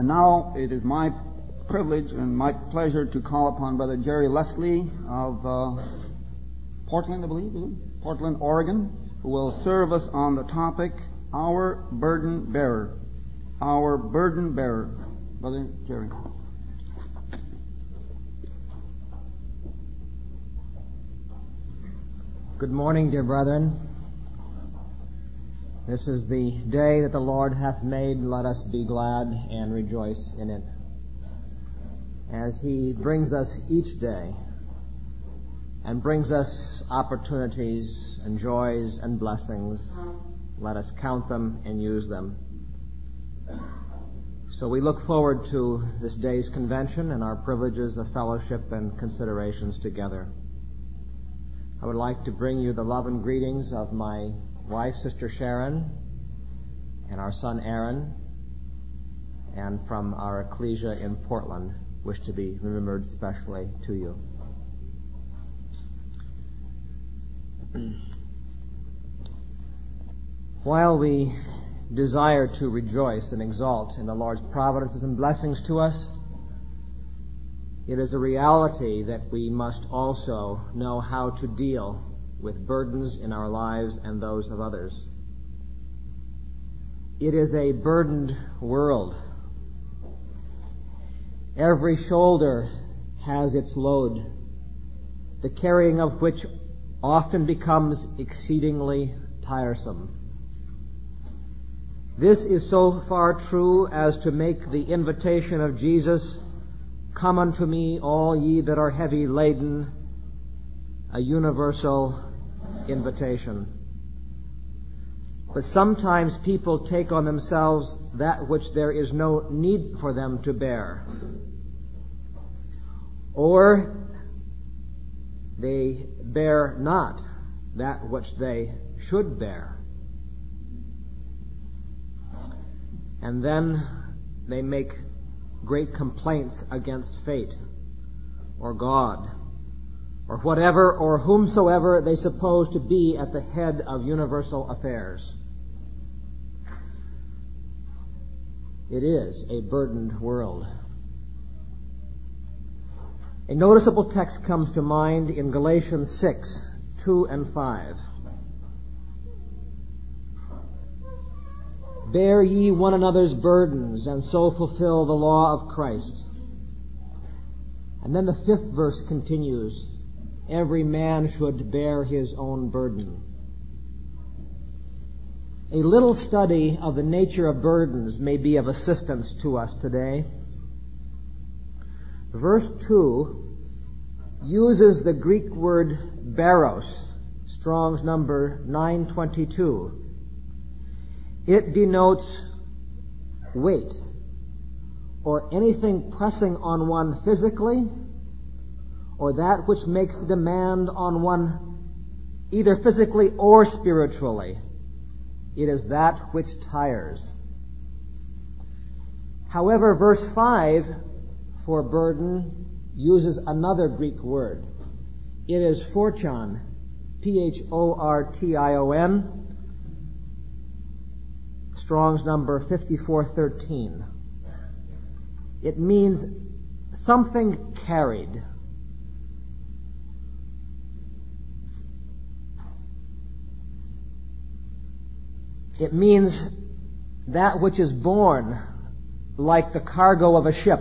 And now it is my privilege and my pleasure to call upon Brother Jerry Leslie of Portland, I believe, Portland, Oregon, who will serve us on the topic, Our Burden Bearer. Our Burden Bearer. Brother Jerry. Good morning, dear brethren. This is the day that the Lord hath made. Let us be glad and rejoice in it. As He brings us each day and brings us opportunities and joys and blessings, let us count them and use them. So we look forward to this day's convention and our privileges of fellowship and considerations together. I would like to bring you the love and greetings of my wife, Sister Sharon, and our son Aaron, and from our ecclesia in Portland, wish to be remembered specially to you. While we desire to rejoice and exalt in the Lord's providences and blessings to us, it is a reality that we must also know how to deal with burdens in our lives and those of others. It is a burdened world. Every shoulder has its load, the carrying of which often becomes exceedingly tiresome. This is so far true as to make the invitation of Jesus, "Come unto me, all ye that are heavy laden," a universal invitation. But sometimes people take on themselves that which there is no need for them to bear. Or they bear not that which they should bear. And then they make great complaints against fate or God or whatever or whomsoever they suppose to be at the head of universal affairs. It is a burdened world. A noticeable text comes to mind in Galatians 6:2 and 5. "Bear ye one another's burdens, and so fulfill the law of Christ." And then the 5th verse continues, "Every man should bear his own burden." A little study of the nature of burdens may be of assistance to us today. Verse 2 uses the Greek word baros, Strong's number 922. It denotes weight, or anything pressing on one physically, or that which makes demand on one either physically or spiritually. It is that which tires. However, verse 5 for burden uses another Greek word. It is phortion, phortion, Strong's number 5413. It means something carried. It means that which is borne like the cargo of a ship.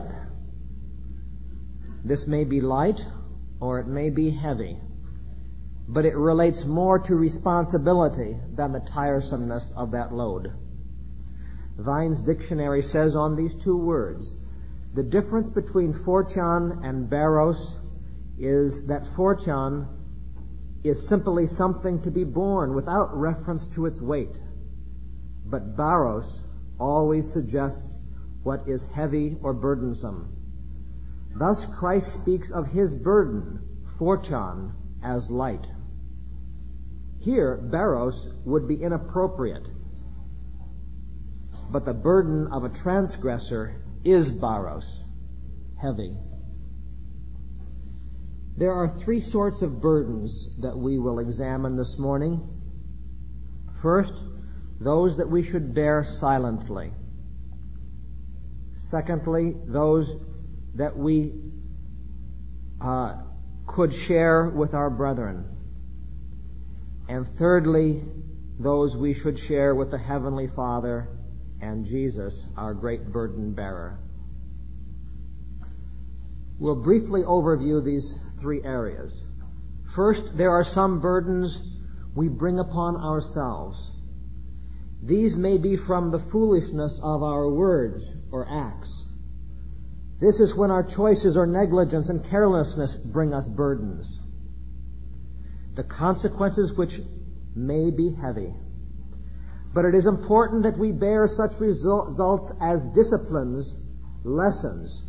This may be light or it may be heavy, but it relates more to responsibility than the tiresomeness of that load. Vine's dictionary says on these two words, the difference between phortion and baros is that phortion is simply something to be borne without reference to its weight. But baros always suggests what is heavy or burdensome. Thus Christ speaks of his burden, phortion, as light. Here, baros would be inappropriate, but the burden of a transgressor is baros, heavy. There are three sorts of burdens that we will examine this morning. First, those that we should bear silently. Secondly, those that we could share with our brethren. And thirdly, those we should share with the Heavenly Father and Jesus, our great burden bearer. We'll briefly overview these three areas. First, there are some burdens we bring upon ourselves. These may be from the foolishness of our words or acts. This is when our choices or negligence and carelessness bring us burdens. The consequences which may be heavy. But it is important that we bear such results as disciplines, lessons.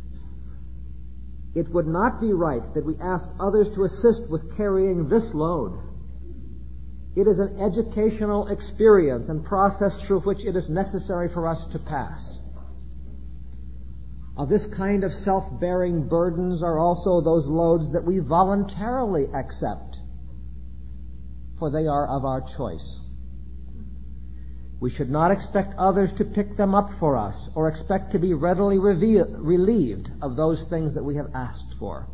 It would not be right that we ask others to assist with carrying this load. It is an educational experience and process through which it is necessary for us to pass. Of this kind of self-bearing burdens are also those loads that we voluntarily accept, for they are of our choice. We should not expect others to pick them up for us or expect to be readily relieved of those things that we have asked for.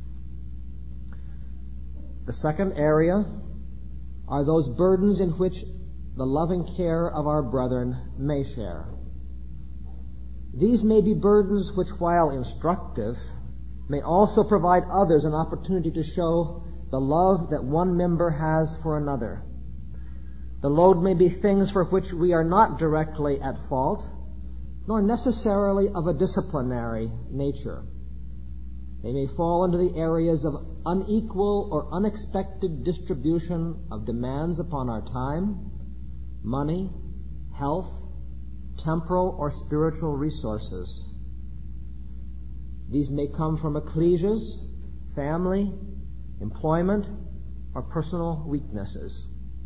The second area are those burdens in which the loving care of our brethren may share. These may be burdens which, while instructive, may also provide others an opportunity to show the love that one member has for another. The load may be things for which we are not directly at fault, nor necessarily of a disciplinary nature. They may fall into the areas of unequal or unexpected distribution of demands upon our time, money, health, temporal or spiritual resources. These may come from ecclesias, family, employment, or personal weaknesses.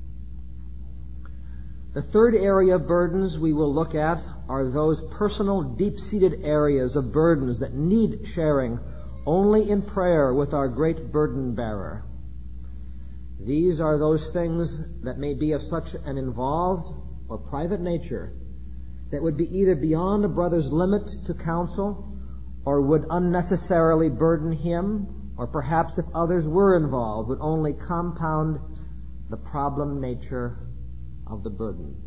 The third area of burdens we will look at are those personal, deep-seated areas of burdens that need sharing only in prayer with our great burden bearer. These are those things that may be of such an involved or private nature that would be either beyond a brother's limit to counsel or would unnecessarily burden him, or perhaps if others were involved would only compound the problem nature of the burden.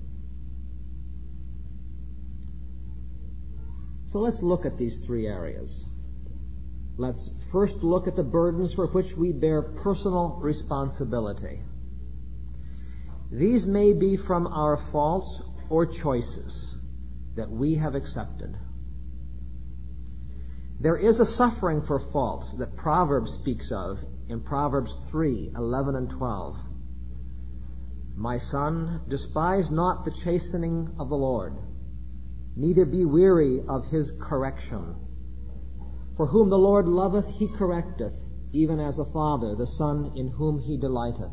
So let's look at these three areas. Let's first look at the burdens for which we bear personal responsibility. These may be from our faults or choices that we have accepted. There is a suffering for faults that Proverbs speaks of in Proverbs 3:11 and 12. My son, despise not the chastening of the Lord, neither be weary of his correction. For whom the Lord loveth, he correcteth, even as a father the son in whom he delighteth.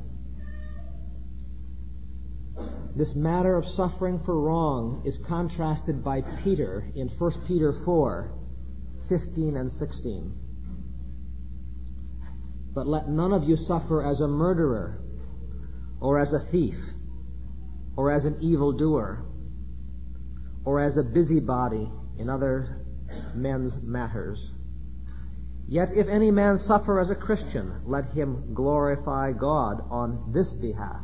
This matter of suffering for wrong is contrasted by Peter in 1 Peter 4:15 and 16. But let none of you suffer as a murderer, or as a thief, or as an evildoer, or as a busybody in other men's matters. Yet if any man suffer as a Christian, let him glorify God on this behalf.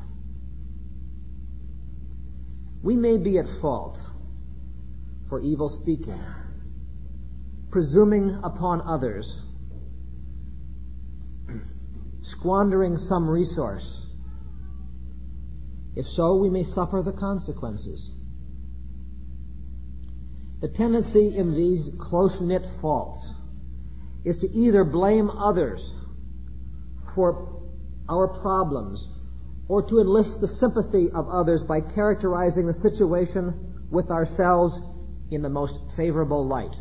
We may be at fault for evil speaking, presuming upon others, squandering some resource. If so, we may suffer the consequences. The tendency in these close-knit faults is to either blame others for our problems or to enlist the sympathy of others by characterizing the situation with ourselves in the most favorable light.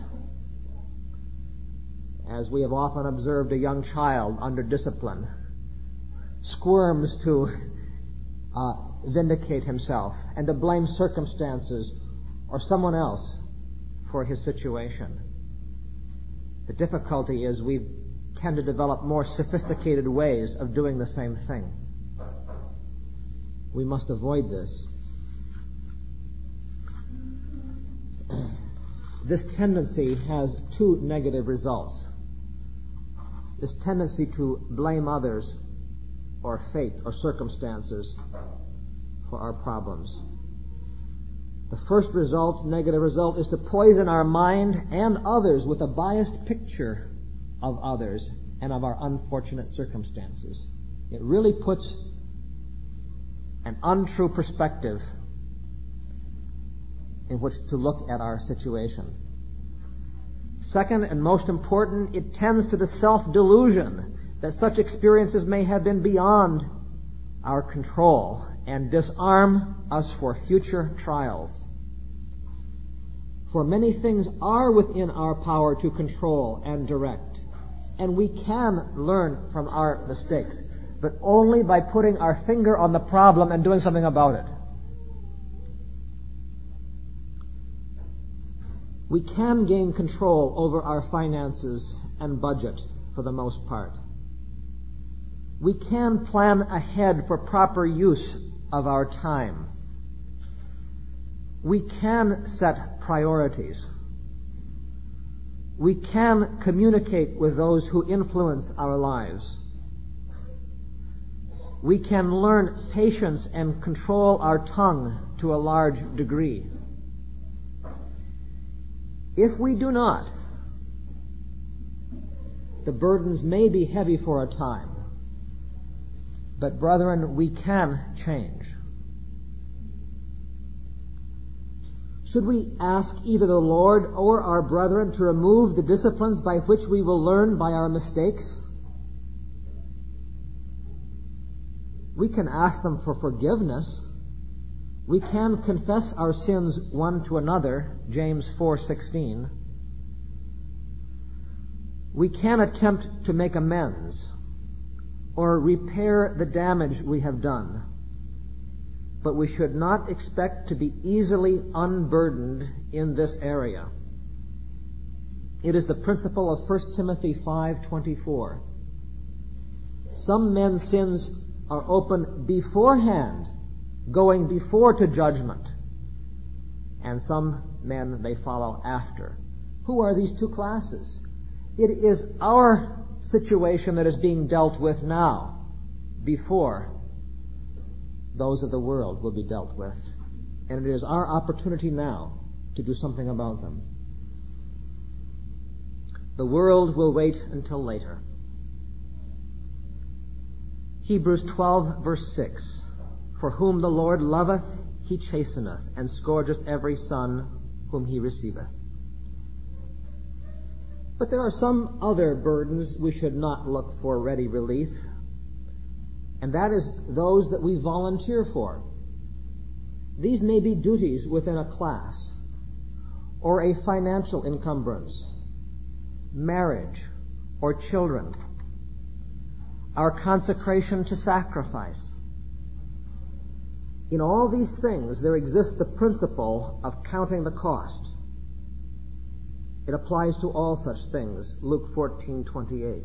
As we have often observed, a young child under discipline squirms to vindicate himself and to blame circumstances or someone else for his situation. The difficulty is we tend to develop more sophisticated ways of doing the same thing. We must avoid this. this tendency has two negative results. This tendency to blame others or fate or circumstances for our problems. The first result, negative result, is to poison our mind and others with a biased picture of others and of our unfortunate circumstances. It really puts an untrue perspective in which to look at our situation. Second, and most important, it tends to the self-delusion that such experiences may have been beyond our control and disarm us for future trials. For many things are within our power to control and direct, and we can learn from our mistakes, but only by putting our finger on the problem and doing something about it. We can gain control over our finances and budget for the most part. We can plan ahead for proper use of our time. We can set priorities. We can communicate with those who influence our lives. We can learn patience and control our tongue to a large degree. If we do not, the burdens may be heavy for a time. But brethren, we can change. Should we ask either the Lord or our brethren to remove the disciplines by which we will learn by our mistakes? We can ask them for forgiveness. We can confess our sins one to another, James 4:16. We can attempt to make amends or repair the damage we have done. But we should not expect to be easily unburdened in this area. It is the principle of 1 Timothy 5:24. Some men's sins are open beforehand, going before to judgment, and some men they follow after. Who are these two classes? It is our situation that is being dealt with now, before those of the world will be dealt with. And it is our opportunity now to do something about them. The world will wait until later. Hebrews 12, verse 6. For whom the Lord loveth, he chasteneth, and scourgeth every son whom he receiveth. But there are some other burdens we should not look for ready relief, and that is those that we volunteer for. These may be duties within a class, or a financial encumbrance, marriage, or children, our consecration to sacrifice. In all these things, there exists the principle of counting the cost. It applies to all such things, Luke 14:28.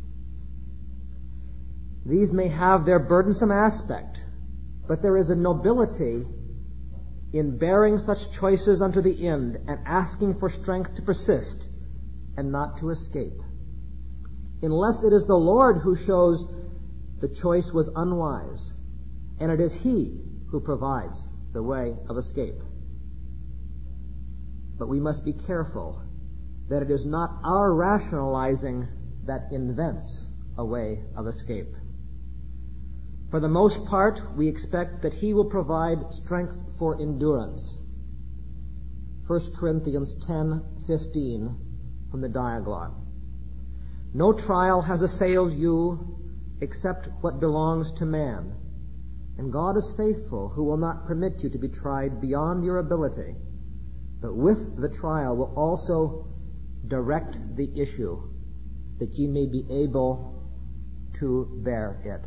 These may have their burdensome aspect, but there is a nobility in bearing such choices unto the end and asking for strength to persist and not to escape. Unless it is the Lord who shows the choice was unwise, and it is He who provides the way of escape. But we must be careful that it is not our rationalizing that invents a way of escape. For the most part, we expect that He will provide strength for endurance. 1 Corinthians 10:15 from the Dialogue. No trial has assailed you except what belongs to man. And God is faithful, who will not permit you to be tried beyond your ability, but with the trial will also direct the issue, that ye may be able to bear it.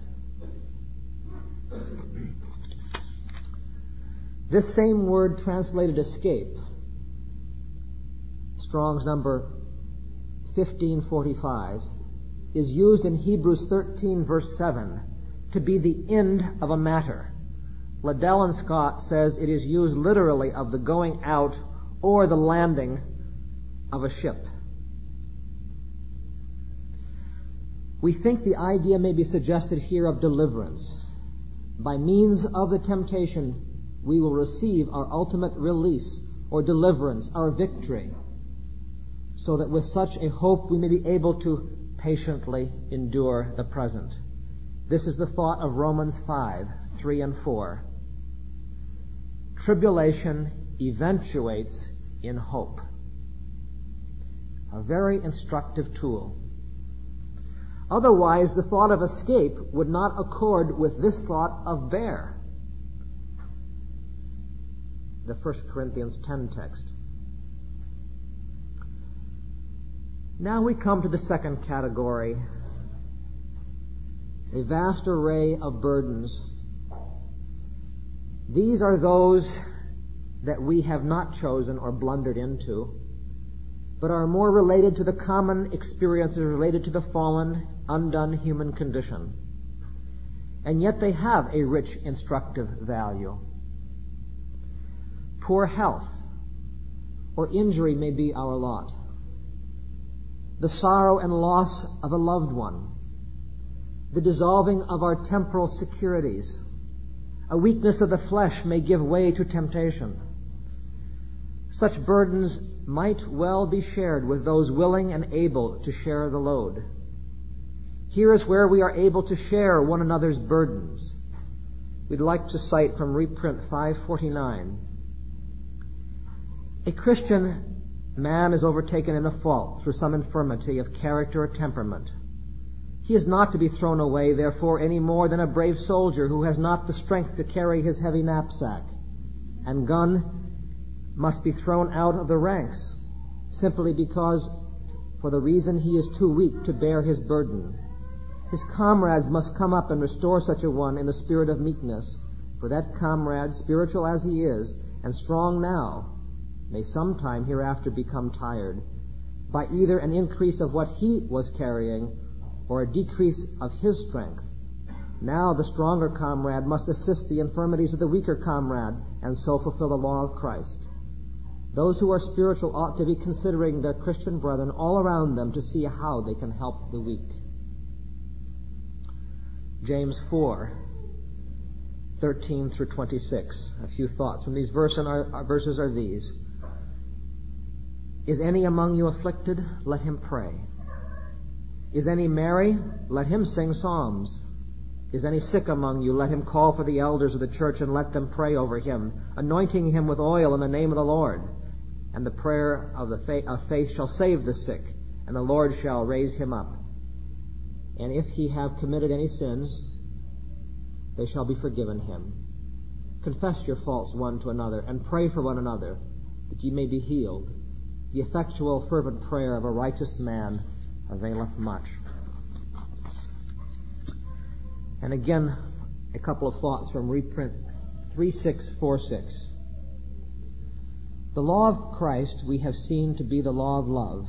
This same word translated escape, Strong's number 1545, is used in Hebrews 13, verse 7, to be the end of a matter. Liddell and Scott says it is used literally of the going out or the landing of a ship. We think the idea may be suggested here of deliverance. By means of the temptation, we will receive our ultimate release or deliverance, our victory, so that with such a hope we may be able to patiently endure the present. This is the thought of Romans 5:3 and 4. Tribulation eventuates in hope. A very instructive tool. Otherwise, the thought of escape would not accord with this thought of bear. The 1 Corinthians 10 text. Now we come to the second category, a vast array of burdens. These are those that we have not chosen or blundered into, but are more related to the common experiences related to the fallen, undone human condition. And yet they have a rich, instructive value. Poor health or injury may be our lot. The sorrow and loss of a loved one. The dissolving of our temporal securities. A weakness of the flesh may give way to temptation. Such burdens might well be shared with those willing and able to share the load. Here is where we are able to share one another's burdens. We'd like to cite from reprint 549. A Christian man is overtaken in a fault through some infirmity of character or temperament. He is not to be thrown away, therefore, any more than a brave soldier who has not the strength to carry his heavy knapsack and gun must be thrown out of the ranks simply because, for the reason he is too weak to bear his burden. His comrades must come up and restore such a one in the spirit of meekness, for that comrade, spiritual as he is, and strong now, may sometime hereafter become tired by either an increase of what he was carrying or a decrease of his strength. Now the stronger comrade must assist the infirmities of the weaker comrade and so fulfill the law of Christ. Those who are spiritual ought to be considering their Christian brethren all around them to see how they can help the weak. James 4:13 through 26. A few thoughts from these verses are these. Is any among you afflicted? Let him pray. Is any merry? Let him sing psalms. Is any sick among you? Let him call for the elders of the church and let them pray over him, anointing him with oil in the name of the Lord. And the prayer of faith shall save the sick, and the Lord shall raise him up. And if he have committed any sins, they shall be forgiven him. Confess your faults one to another, and pray for one another, that ye may be healed. The effectual, fervent prayer of a righteous man availeth much. And again, a couple of thoughts from reprint 3646. The law of Christ we have seen to be the law of love.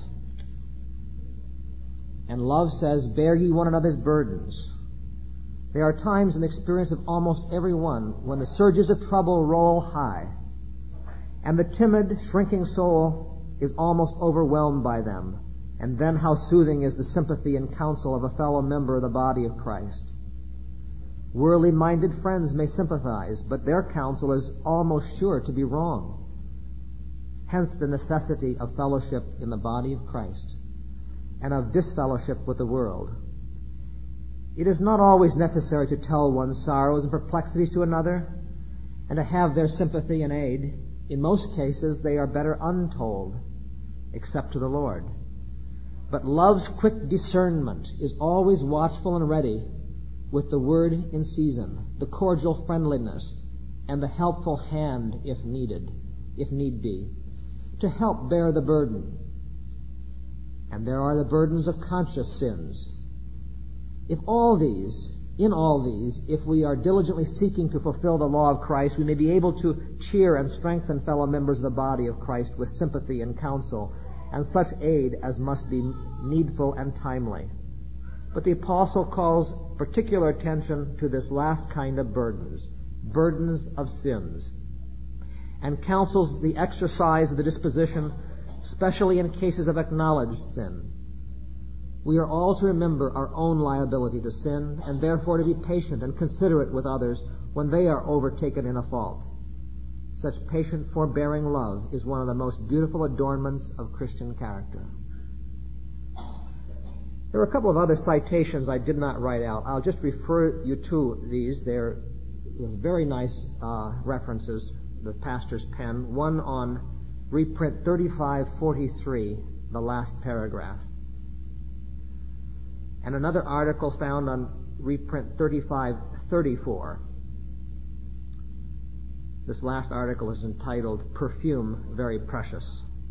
And love says, bear ye one another's burdens. There are times in the experience of almost everyone when the surges of trouble roll high, and the timid, shrinking soul is almost overwhelmed by them. And then how soothing is the sympathy and counsel of a fellow member of the body of Christ. Worldly-minded friends may sympathize, but their counsel is almost sure to be wrong. Hence the necessity of fellowship in the body of Christ and of disfellowship with the world. It is not always necessary to tell one's sorrows and perplexities to another and to have their sympathy and aid. In most cases, they are better untold, except to the Lord. But love's quick discernment is always watchful and ready with the word in season, the cordial friendliness, and the helpful hand if need be, to help bear the burden. And there are the burdens of conscious sins. In all these, if we are diligently seeking to fulfill the law of Christ, we may be able to cheer and strengthen fellow members of the body of Christ with sympathy and counsel, and such aid as must be needful and timely. But the apostle calls particular attention to this last kind of burdens of sins, and counsels the exercise of the disposition especially in cases of acknowledged sin. We are all to remember our own liability to sin, and therefore to be patient and considerate with others when they are overtaken in a fault. Such patient, forbearing love is one of the most beautiful adornments of Christian character. There are a couple of other citations I did not write out. I'll just refer you to these. They're very nice references, the pastor's pen. One on reprint 3543, the last paragraph. And another article found on reprint 3534. This last article is entitled, Perfume Very Precious.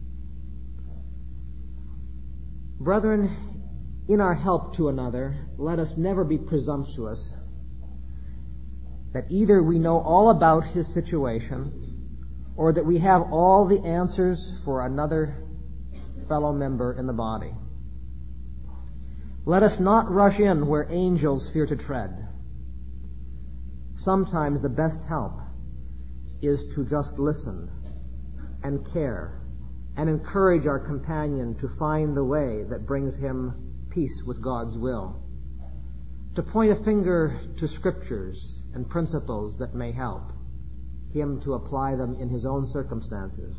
Brethren, in our help to another, let us never be presumptuous that either we know all about his situation or that we have all the answers for another fellow member in the body. Let us not rush in where angels fear to tread. Sometimes the best help is to just listen and care and encourage our companion to find the way that brings him peace with God's will, to point a finger to scriptures and principles that may help him to apply them in his own circumstances.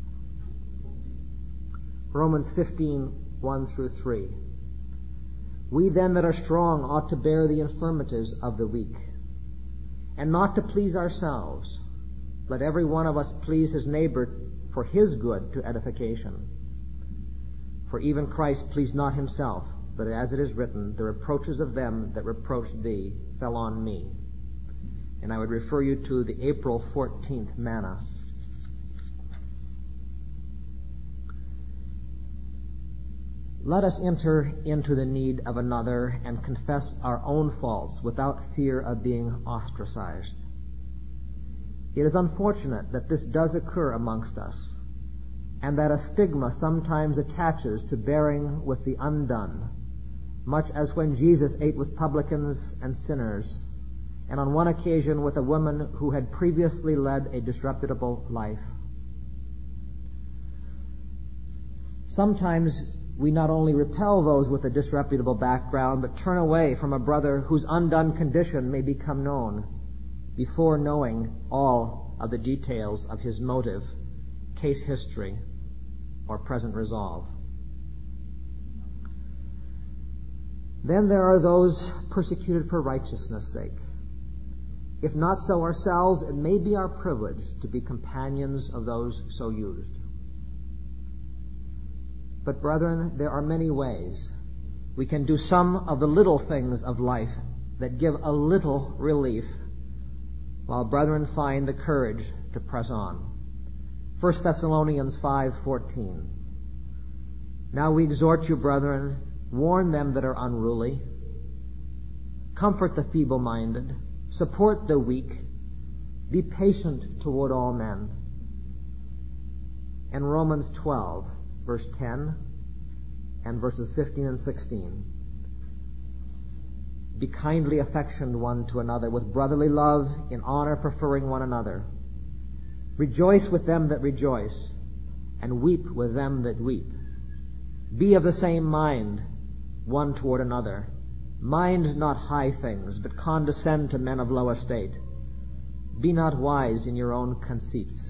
Romans 15:1-3. We then that are strong ought to bear the infirmities of the weak, and not to please ourselves. Let every one of us please his neighbor for his good to edification. For even Christ pleased not himself, but as it is written, the reproaches of them that reproached thee fell on me. And I would refer you to the April 14th manna. Let us enter into the need of another and confess our own faults without fear of being ostracized. It is unfortunate that this does occur amongst us, and that a stigma sometimes attaches to bearing with the undone, much as when Jesus ate with publicans and sinners, and on one occasion with a woman who had previously led a disreputable life. Sometimes we not only repel those with a disreputable background, but turn away from a brother whose undone condition may become known before knowing all of the details of his motive, case history, or present resolve. Then there are those persecuted for righteousness' sake. If not so ourselves, it may be our privilege to be companions of those so used. But brethren, there are many ways we can do some of the little things of life that give a little relief, while brethren find the courage to press on. 1 Thessalonians 5:14. Now we exhort you, brethren, warn them that are unruly, comfort the feeble-minded, support the weak, be patient toward all men. And Romans 12, verse 10 and verses 15 and 16. Be kindly affectioned one to another with brotherly love, in honor preferring one another. Rejoice with them that rejoice, and weep with them that weep. Be of the same mind one toward another. Mind not high things, but condescend to men of low estate. Be not wise in your own conceits.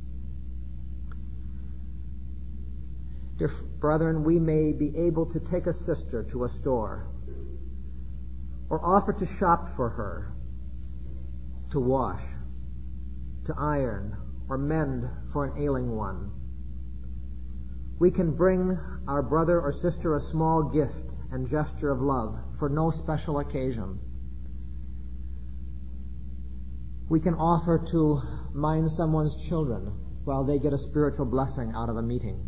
Dear brethren, we may be able to take a sister to a store, or offer to shop for her, to wash, to iron, or mend for an ailing one. We can bring our brother or sister a small gift and gesture of love for no special occasion. We can offer to mind someone's children while they get a spiritual blessing out of a meeting.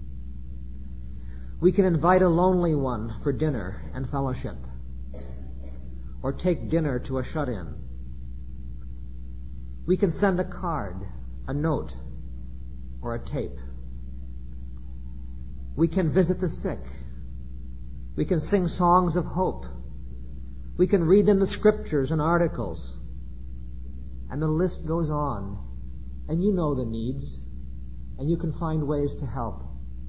We can invite a lonely one for dinner and fellowship, or take dinner to a shut-in. We can send a card, a note, or a tape. We can visit the sick. We can sing songs of hope. We can read them the scriptures and articles. And the list goes on. And you know the needs, and you can find ways to help.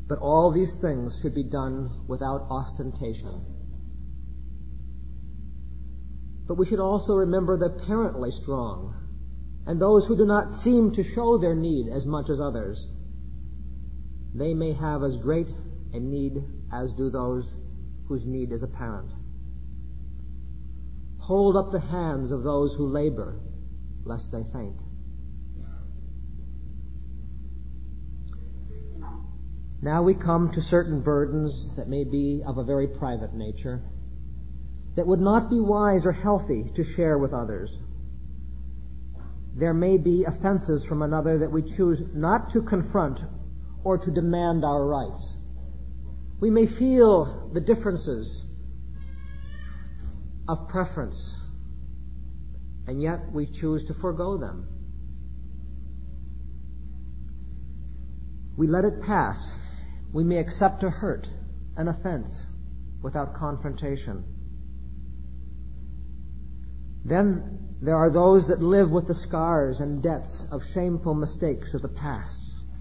But all these things should be done without ostentation. But we should also remember the apparently strong and those who do not seem to show their need as much as others. They may have as great a need as do those whose need is apparent. Hold up the hands of those who labor, lest they faint. Now we come to certain burdens that may be of a very private nature, that would not be wise or healthy to share with others. There may be offenses from another that we choose not to confront or to demand our rights. We may feel the differences of preference, and yet we choose to forego them. We let it pass. We may accept a hurt, an offense, without confrontation. Then there are those that live with the scars and debts of shameful mistakes of the past.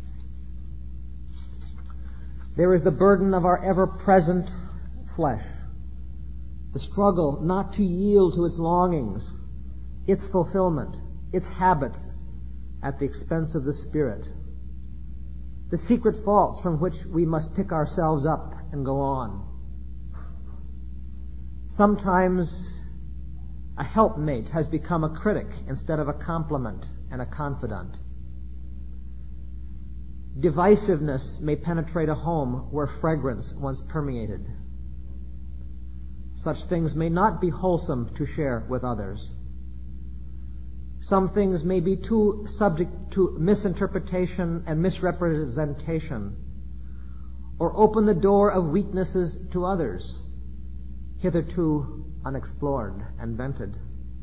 There is the burden of our ever-present flesh, the struggle not to yield to its longings, its fulfillment, its habits at the expense of the Spirit, the secret faults from which we must pick ourselves up and go on. Sometimes a helpmate has become a critic instead of a compliment and a confidant. Divisiveness may penetrate a home where fragrance once permeated. Such things may not be wholesome to share with others. Some things may be too subject to misinterpretation and misrepresentation, or open the door of weaknesses to others, hitherto unexplored and vented.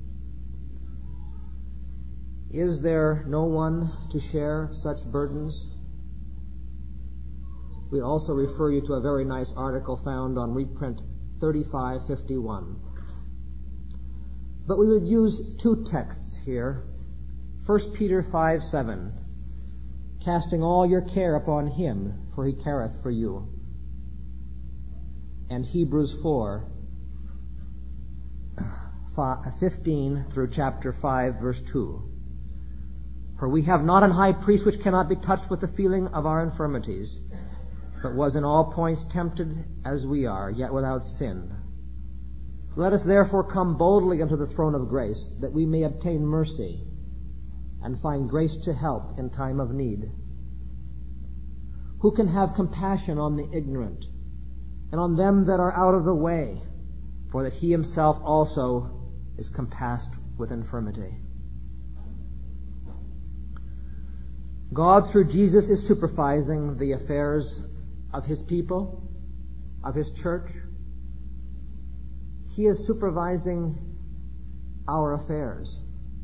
Is there no one to share such burdens? We also refer you to a very nice article found on reprint 3551. But we would use two texts here. 1 Peter 5:7, casting all your care upon him, for he careth for you. And Hebrews 4:15 through chapter 5, verse 2. For we have not an high priest which cannot be touched with the feeling of our infirmities, but was in all points tempted as we are, yet without sin. Let us therefore come boldly unto the throne of grace, that we may obtain mercy and find grace to help in time of need. Who can have compassion on the ignorant and on them that are out of the way, for that he himself also is compassed with infirmity. God, through Jesus, is supervising the affairs of his people, of his church. He is supervising our affairs.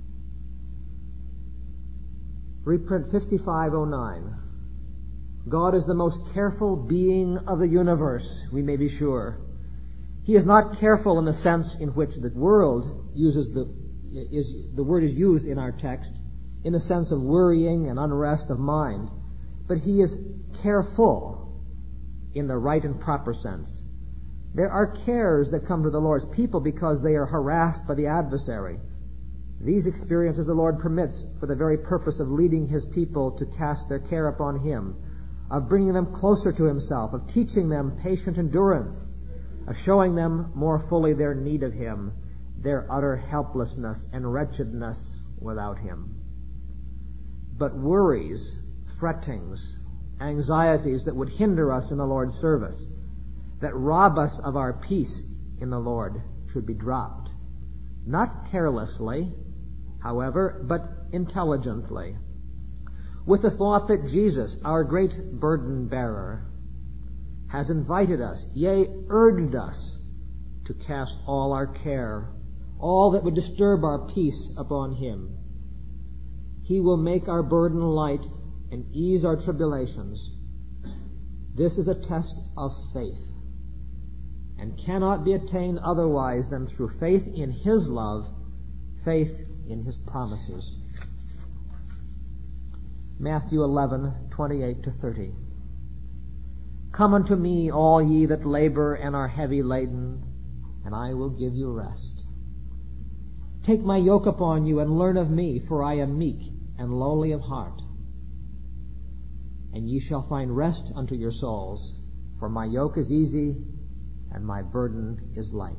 Reprint 5509. God is the most careful being of the universe, we may be sure. He is not careful in the sense in which the world uses the word is used in our text, in the sense of worrying and unrest of mind. But he is careful in the right and proper sense. There are cares that come to the Lord's people because they are harassed by the adversary. These experiences the Lord permits for the very purpose of leading his people to cast their care upon him, of bringing them closer to himself, of teaching them patient endurance, of showing them more fully their need of him, their utter helplessness and wretchedness without him. But worries, frettings, anxieties that would hinder us in the Lord's service, that rob us of our peace in the Lord, should be dropped. Not carelessly, however, but intelligently, with the thought that Jesus, our great burden bearer, has invited us, yea, urged us, to cast all our care, all that would disturb our peace, upon him. He will make our burden light and ease our tribulations. This is a test of faith, and cannot be attained otherwise than through faith in his love, faith in his promises. Matthew 11:28-30. Come unto me, all ye that labor and are heavy laden, and I will give you rest. Take my yoke upon you and learn of me, for I am meek and lowly of heart. And ye shall find rest unto your souls, for my yoke is easy and my burden is light.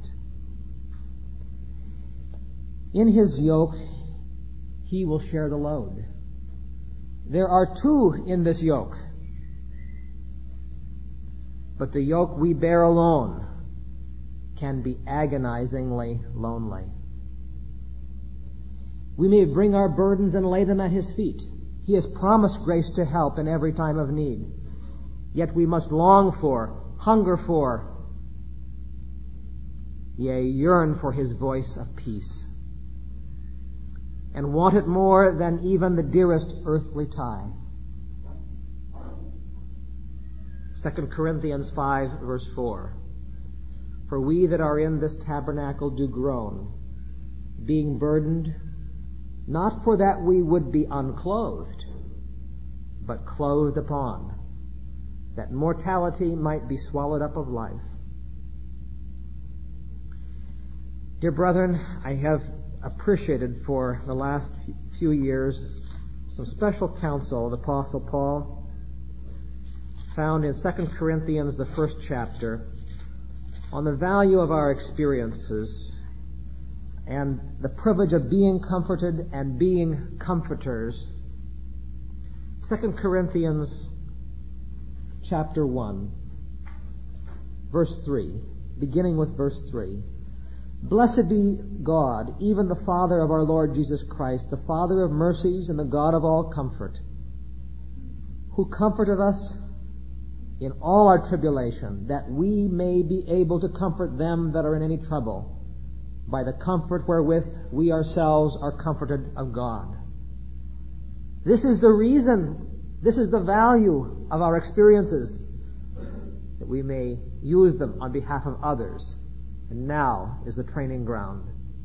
In his yoke he will share the load. There are two in this yoke, but the yoke we bear alone can be agonizingly lonely. We may bring our burdens and lay them at his feet. He has promised grace to help in every time of need. Yet we must long for, hunger for, yea, yearn for his voice of peace, and want it more than even the dearest earthly tie. 2 Corinthians 5, verse 4. For we that are in this tabernacle do groan, being burdened, not for that we would be unclothed, but clothed upon, that mortality might be swallowed up of life. Dear brethren, I have appreciated for the last few years some special counsel of the Apostle Paul found in 2 Corinthians, the first chapter, on the value of our experiences and the privilege of being comforted and being comforters. 2 Corinthians chapter 1, verse 3, beginning with verse 3. Blessed be God, even the Father of our Lord Jesus Christ, the Father of mercies and the God of all comfort, who comforteth us in all our tribulation, that we may be able to comfort them that are in any trouble, by the comfort wherewith we ourselves are comforted of God. This is the reason, this is the value of our experiences, that we may use them on behalf of others. And now is the training ground.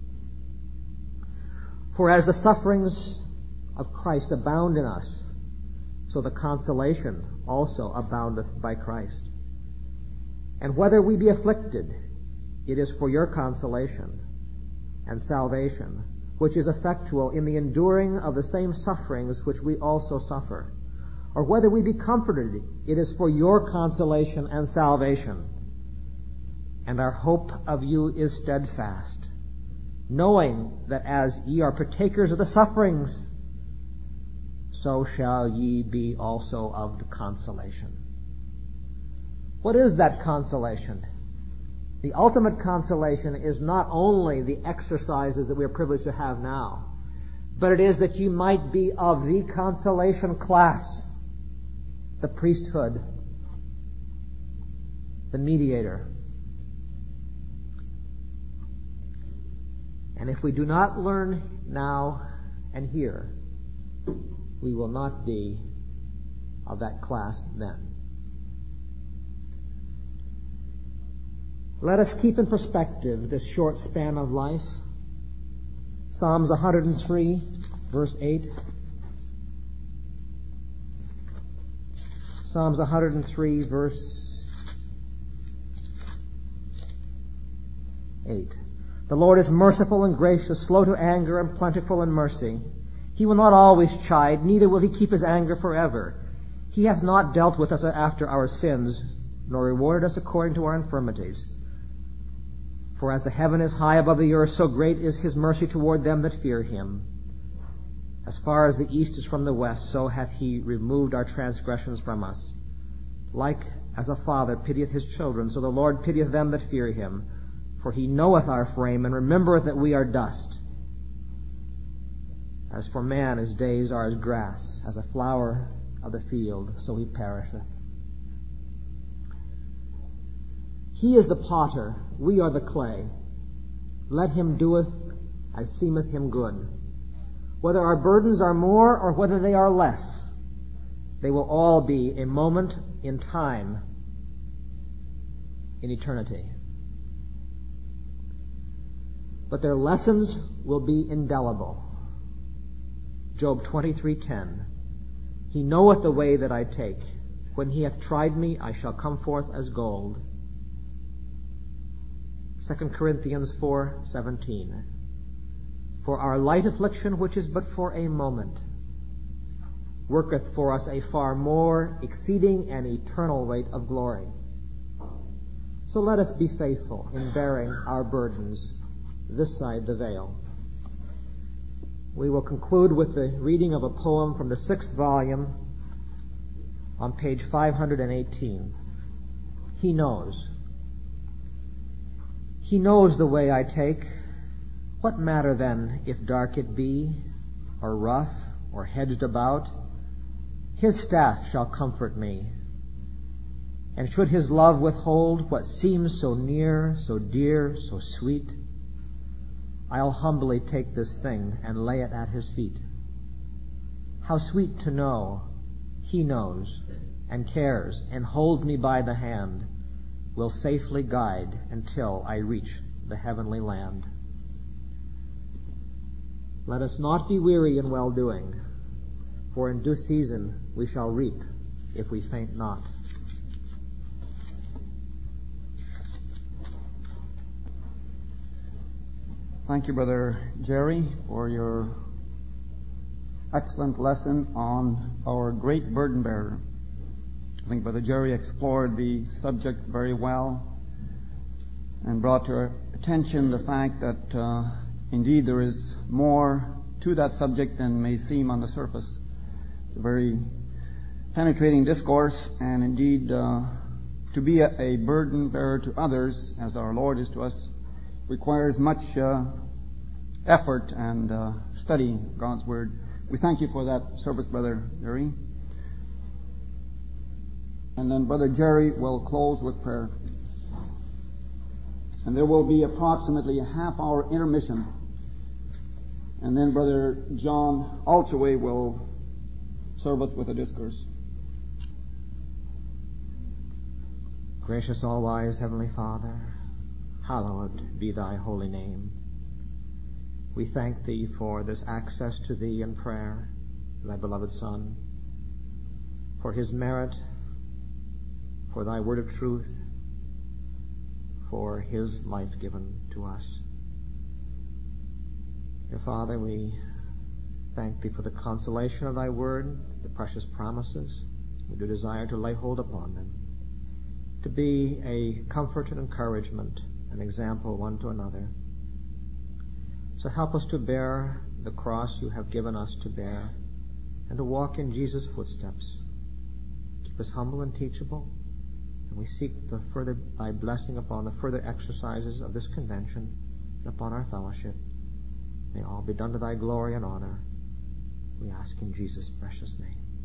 For as the sufferings of Christ abound in us, so the consolation also aboundeth by Christ. And whether we be afflicted, it is for your consolation and salvation, which is effectual in the enduring of the same sufferings which we also suffer. Or whether we be comforted, it is for your consolation and salvation. And our hope of you is steadfast, knowing that as ye are partakers of the sufferings, so shall ye be also of the consolation. What is that consolation? The ultimate consolation is not only the exercises that we are privileged to have now, but it is that you might be of the consolation class, the priesthood, the mediator. And if we do not learn now and here, we will not be of that class then. Let us keep in perspective this short span of life. Psalms 103, verse 8. Psalms 103, verse 8. The Lord is merciful and gracious, slow to anger and plentiful in mercy. He will not always chide, neither will he keep his anger forever. He hath not dealt with us after our sins, nor rewarded us according to our infirmities. For as the heaven is high above the earth, so great is his mercy toward them that fear him. As far as the east is from the west, so hath he removed our transgressions from us. Like as a father pitieth his children, so the Lord pitieth them that fear him. For he knoweth our frame, and remembereth that we are dust. As for man, his days are as grass, as a flower of the field, so he perisheth. He is the potter, we are the clay. Let him doeth as seemeth him good. Whether our burdens are more or whether they are less, they will all be a moment in time, in eternity. But their lessons will be indelible. Job 23:10. He knoweth the way that I take. When he hath tried me, I shall come forth as gold. 2 Corinthians 4:17. For our light affliction, which is but for a moment, worketh for us a far more exceeding and eternal weight of glory. So let us be faithful in bearing our burdens this side the veil. We will conclude with the reading of a poem from the 6th volume on page 518. He knows. He knows the way I take. What matter then if dark it be, or rough, or hedged about? His staff shall comfort me. And should his love withhold what seems so near, so dear, so sweet, I'll humbly take this thing and lay it at his feet. How sweet to know he knows and cares and holds me by the hand, will safely guide until I reach the heavenly land. Let us not be weary in well-doing, for in due season we shall reap if we faint not. Thank you, Brother Jerry, for your excellent lesson on our great burden bearer. I think Brother Jerry explored the subject very well and brought to our attention the fact that indeed there is more to that subject than may seem on the surface. It's a very penetrating discourse, and indeed to be a burden bearer to others, as our Lord is to us, requires much effort and study God's Word. We thank you for that service, Brother Jerry. And then Brother Jerry will close with prayer. And there will be approximately a half-hour intermission. And then Brother John Altaway will serve us with a discourse. Gracious, all-wise Heavenly Father, hallowed be thy holy name. We thank thee for this access to thee in prayer, thy beloved Son, for his merit, for thy word of truth, for his life given to us. Dear Father, we thank thee for the consolation of thy word, the precious promises. We do desire to lay hold upon them, to be a comfort and encouragement, an example one to another. So help us to bear the cross you have given us to bear, and to walk in Jesus' footsteps. Keep us humble and teachable, and we seek thy blessing upon the further exercises of this convention and upon our fellowship. May all be done to thy glory and honor. We ask in Jesus' precious name.